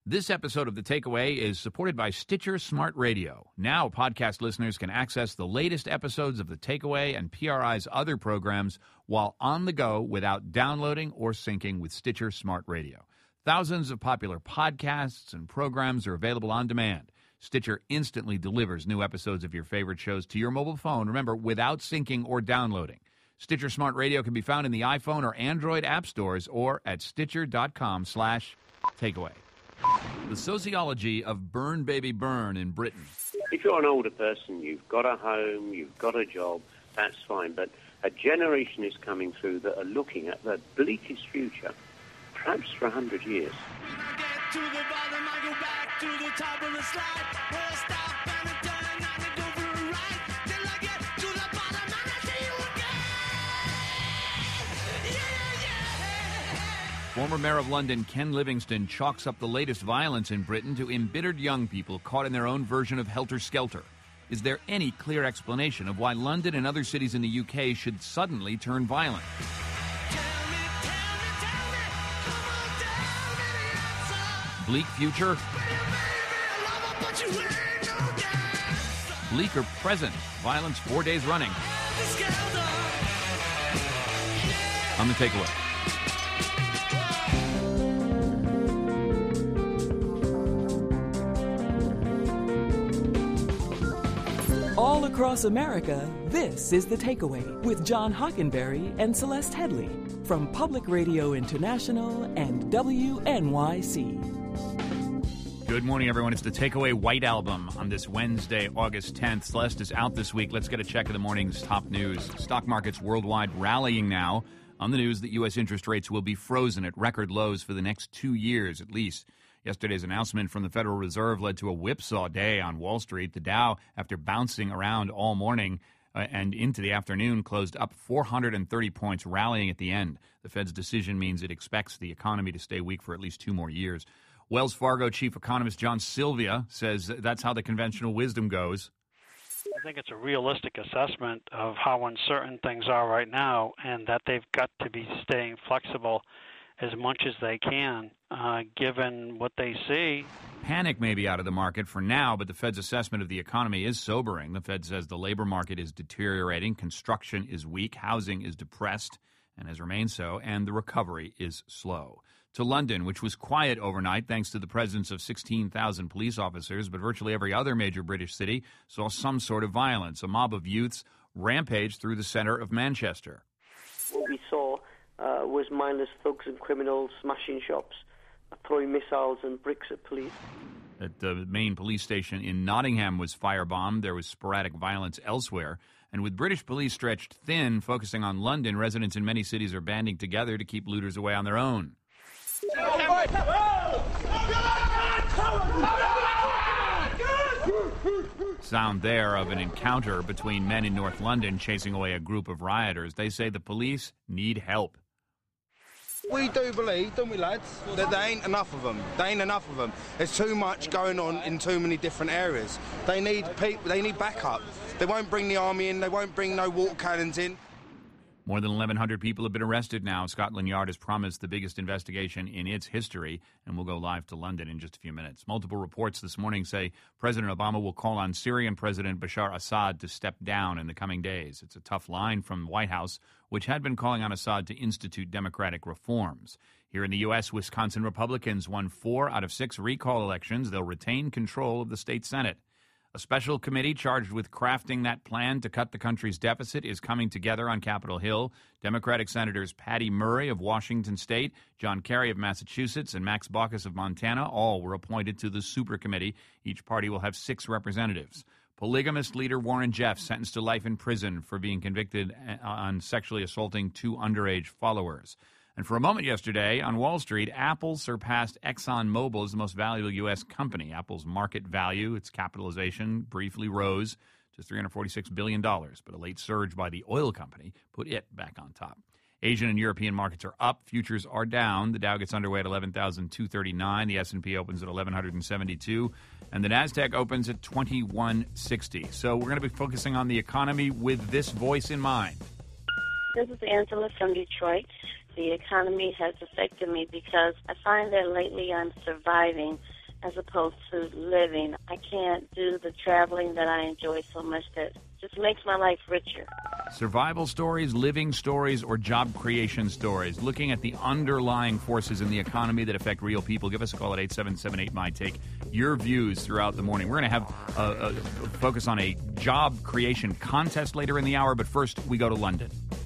This episode of The Takeaway is supported by Stitcher Smart Radio. Now, podcast listeners can access the latest episodes of The Takeaway and PRI's other programs while on the go without downloading or syncing with Stitcher Smart Radio. Thousands of popular podcasts and programs are available on demand. Stitcher instantly delivers new episodes of your favorite shows to your mobile phone, remember, without syncing or downloading. Stitcher Smart Radio can be found in the iPhone or Android app stores or at stitcher.com/takeaway. The sociology of Burn Baby Burn in Britain. If you're an older person, you've got a home, you've got a job, that's fine. But a generation is coming through that are looking at the bleakest future, perhaps for 100 years. When I get to the bottom, I go back to the top of the slide. Where I stop and I turn and I go for a ride. Till I get to the bottom and I see you again. Yeah. Former Mayor of London Ken Livingstone chalks up the latest violence in Britain to embittered young people caught in their own version of helter-skelter. Is there any clear explanation of why London and other cities in the UK should suddenly turn violent? Bleak future? Bleaker present. Violence 4 days running. On The Takeaway. All across America, this is The Takeaway with John Hockenberry and Celeste Headley from Public Radio International and WNYC. Good morning, everyone. It's The Takeaway White Album on this Wednesday, August 10th. Celeste is out this week. Let's get a check of the morning's top news. Stock markets worldwide rallying now on the news that U.S. interest rates will be frozen at record lows for the next 2 years at least. Yesterday's announcement from the Federal Reserve led to a whipsaw day on Wall Street. The Dow, after bouncing around all morning and into the afternoon, closed up 430 points, rallying at the end. The Fed's decision means it expects the economy to stay weak for at least 2 more years. Wells Fargo chief economist John Sylvia says that's how the conventional wisdom goes. I think it's a realistic assessment of how uncertain things are right now and that they've got to be staying flexible as much as they can, given what they see. Panic may be out of the market for now, but the Fed's assessment of the economy is sobering. The Fed says the labor market is deteriorating, construction is weak, housing is depressed and has remained so, and the recovery is slow. To London, which was quiet overnight thanks to the presence of 16,000 police officers, but virtually every other major British city saw some sort of violence. A mob of youths rampaged through the centre of Manchester. What we saw was mindless thugs and criminals smashing shops, throwing missiles and bricks at police. At the main police station in Nottingham was firebombed. There was sporadic violence elsewhere. And with British police stretched thin, focusing on London, residents in many cities are banding together to keep looters away on their own. Sound there of an encounter between men in North London chasing away a group of rioters. They say the police need help. We do believe, don't we, lads, that there ain't enough of them. There ain't enough of them. There's too much going on in too many different areas. They need people. They need backup. They won't bring the army in. They won't bring no water cannons in. More than 1,100 people have been arrested now. Scotland Yard has promised the biggest investigation in its history, and we'll go live to London in just a few minutes. Multiple reports this morning say President Obama will call on Syrian President Bashar Assad to step down in the coming days. It's a tough line from the White House, which had been calling on Assad to institute democratic reforms. Here in the U.S., Wisconsin Republicans won 4 out of 6 recall elections. They'll retain control of the state Senate. A special committee charged with crafting that plan to cut the country's deficit is coming together on Capitol Hill. Democratic Senators Patty Murray of Washington State, John Kerry of Massachusetts, and Max Baucus of Montana all were appointed to the super committee. Each party will have 6 representatives. Polygamist leader Warren Jeffs sentenced to life in prison for being convicted on sexually assaulting 2 underage followers. And for a moment yesterday, on Wall Street, Apple surpassed ExxonMobil as the most valuable U.S. company. Apple's market value, its capitalization, briefly rose to $346 billion, but a late surge by the oil company put it back on top. Asian and European markets are up. Futures are down. The Dow gets underway at 11,239. The S&P opens at 1,172. And the NASDAQ opens at 2,160. So we're going to be focusing on the economy with this voice in mind. This is Angela from Detroit. The economy has affected me because I find that lately I'm surviving as opposed to living. I can't do the traveling that I enjoy so much that just makes my life richer. Survival stories, living stories, or job creation stories. Looking at the underlying forces in the economy that affect real people. Give us a call at 877-8-MY-TAKE. Your views throughout the morning. We're going to have a focus on a job creation contest later in the hour, but first we go to London.